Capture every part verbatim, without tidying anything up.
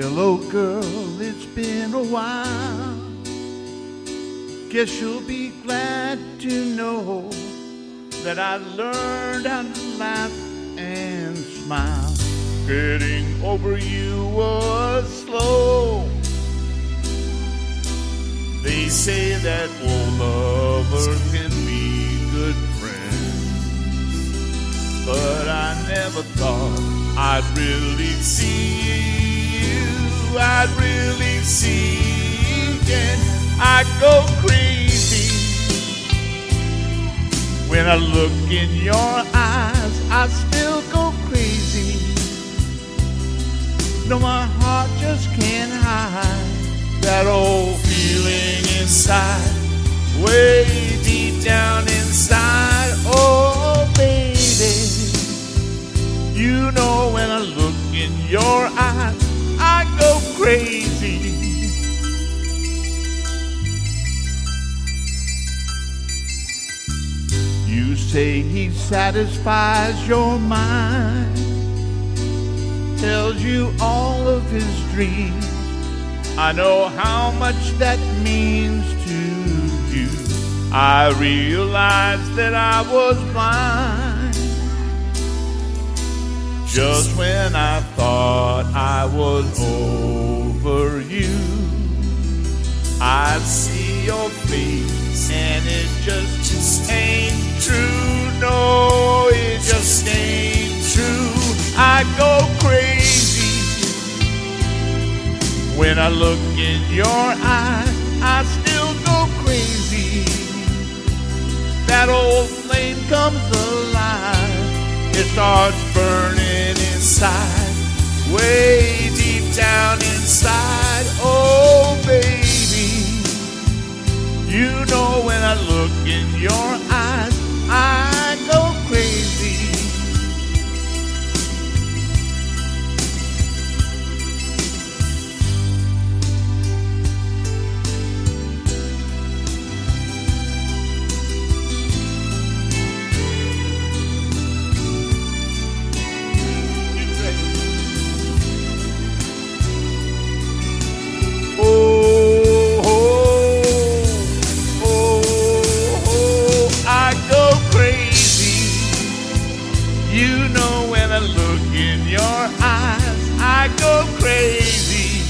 Hello, girl, it's been a while. Guess you'll be glad to know that I learned how to laugh and smile. Getting over you was slow. They say that old lovers can be good friends, but I never thought I'd really see you. I'd really see you again. I go crazy when I look in your eyes. I still go crazy. No, my heart just can't hide that old feeling inside, way deep down inside. Oh, baby, you know when I look in your eyes, I go crazy. You say he satisfies your mind, tells you all of his dreams. I know how much that means to you. I realized that I was blind just when I thought I was over you. I see your face and it just, just ain't true. No, it just ain't true. I go crazy when I look in your eyes. I still go crazy. That old flame comes alive. It starts burning inside, way deep down inside. Oh, baby, you know when I look in your eyes, I go crazy. You know when I look in your eyes, I go crazy.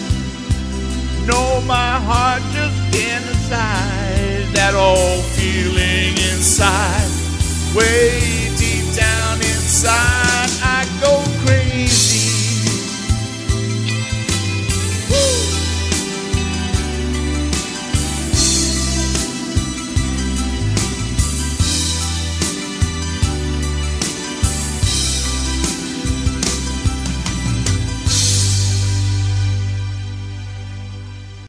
No, my heart just can't decide that old feeling inside, way